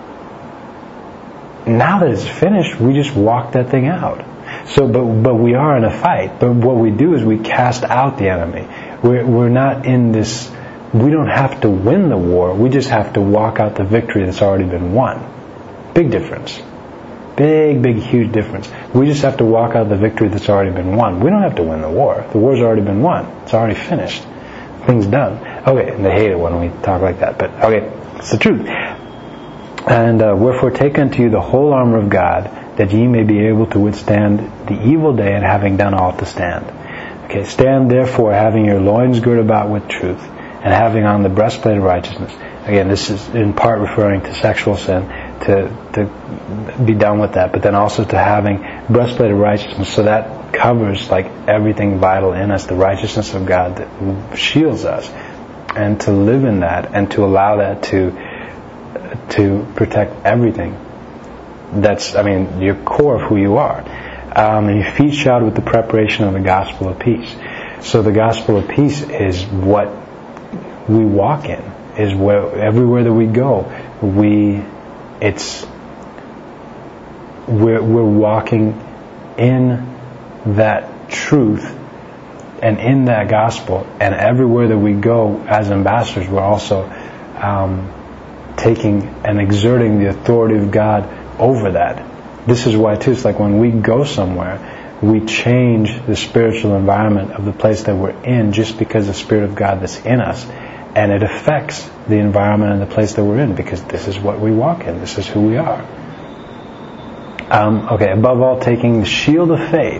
Now that it's finished, we just walk that thing out. So, but but we are in a fight. But what we do is we cast out the enemy. We're we're not in this we don't have to win the war. We just have to walk out the victory that's already been won. Big difference. Big, big, huge difference. We just have to walk out the victory that's already been won. We don't have to win the war. The war's already been won. It's already finished. Thing's done. Okay, and they hate it when we talk like that, but okay, it's the truth. And uh, wherefore take unto you the whole armor of God, that ye may be able to withstand the evil day, and having done all to stand. Okay, stand therefore, having your loins girt about with truth, and having on the breastplate of righteousness. Again, this is in part referring to sexual sin, to to be done with that, but then also to having breastplate of righteousness. So that covers like everything vital in us, the righteousness of God that shields us, and to live in that and to allow that to to protect everything. That's, I mean, your core of who you are. Um, and your feet shod with the preparation of the gospel of peace. So the gospel of peace is what we walk in, is where everywhere that we go, we it's we're we're walking in that truth and in that gospel, and everywhere that we go as ambassadors, we're also um, taking and exerting the authority of God over that. This is why too, it's like when we go somewhere, we change the spiritual environment of the place that we're in just because the Spirit of God that's in us, and it affects the environment and the place that we're in, because this is what we walk in, this is who we are. Um, okay, above all, taking the shield of faith,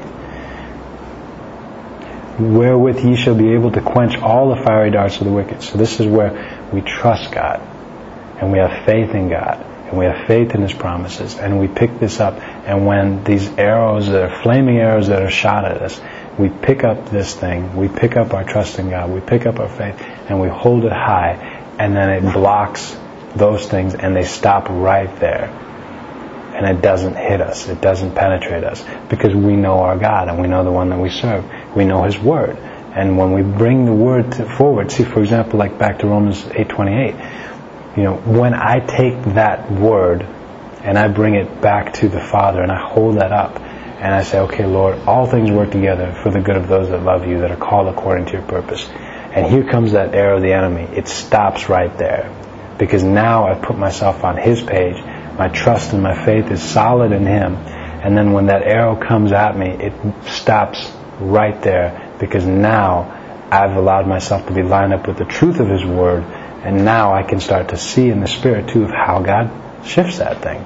wherewith ye shall be able to quench all the fiery darts of the wicked. So this is where we trust God, and we have faith in God, and we have faith in His promises, and we pick this up, and when these arrows that are flaming arrows that are shot at us, we pick up this thing, we pick up our trust in God, we pick up our faith, and we hold it high, and then it blocks those things, and they stop right there. And it doesn't hit us, it doesn't penetrate us, because we know our God, and we know the one that we serve. We know His Word. And when we bring the Word to forward, see, for example, like back to Romans eight twenty-eight, you know, when I take that Word and I bring it back to the Father, and I hold that up, and I say, okay, Lord, all things work together for the good of those that love you, that are called according to your purpose. And here comes that arrow of the enemy. It stops right there, because now I've put myself on His page. My trust and my faith is solid in Him. And then when that arrow comes at me, it stops right there, because now I've allowed myself to be lined up with the truth of His Word, and now I can start to see in the Spirit too of how God shifts that thing.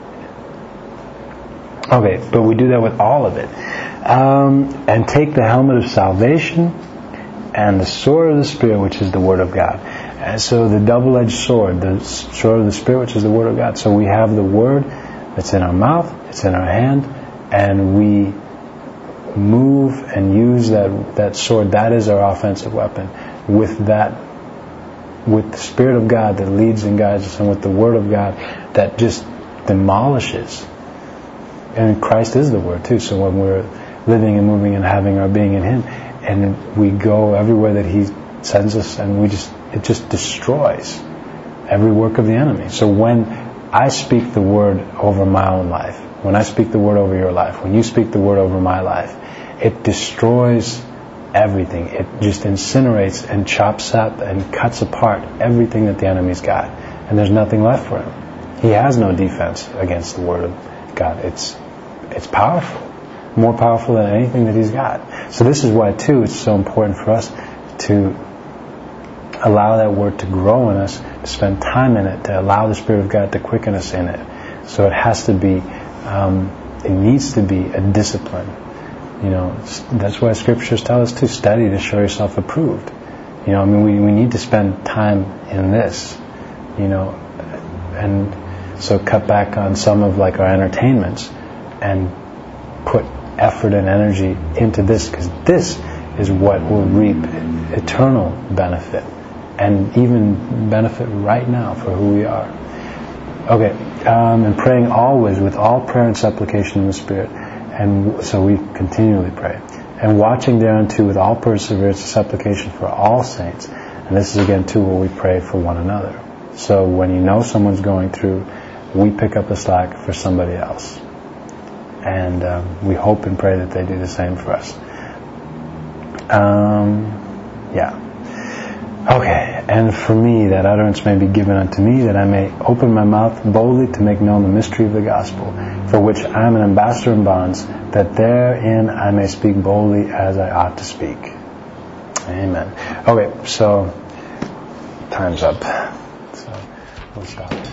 Okay, but we do that with all of it. Um, and take the helmet of salvation and the sword of the Spirit, which is the Word of God. And so the double-edged sword, the sword of the Spirit, which is the Word of God. So we have the Word that's in our mouth, it's in our hand, and we move and use that that sword. That is our offensive weapon. With that, with the Spirit of God that leads and guides us, and with the Word of God that just demolishes. And Christ is the Word too. So when we're living and moving and having our being in Him, and we go everywhere that He sends us, and we just it just destroys every work of the enemy. So when I speak the Word over my own life, when I speak the Word over your life, when you speak the Word over my life, it destroys everything. It just incinerates and chops up and cuts apart everything that the enemy's got. And there's nothing left for him. He has no defense against the Word of God. It's it's powerful. More powerful than anything that he's got. So this is why, too, it's so important for us to allow that Word to grow in us, to spend time in it, to allow the Spirit of God to quicken us in it. So it has to be, um, it needs to be a discipline. You know, that's why Scriptures tell us to study to show yourself approved. You know, I mean, we, we need to spend time in this, you know, and so cut back on some of like our entertainments and put effort and energy into this, because this is what will reap eternal benefit and even benefit right now for who we are. Okay, um, and praying always with all prayer and supplication in the Spirit. And so we continually pray. And watching thereunto with all perseverance and supplication for all saints. And this is again too where we pray for one another. So when you know someone's going through, we pick up the slack for somebody else. And um, we hope and pray that they do the same for us. Um, yeah. Okay, and for me, that utterance may be given unto me, that I may open my mouth boldly to make known the mystery of the gospel, for which I am an ambassador in bonds, that therein I may speak boldly as I ought to speak. Amen. Okay, so time's up. So we'll stop.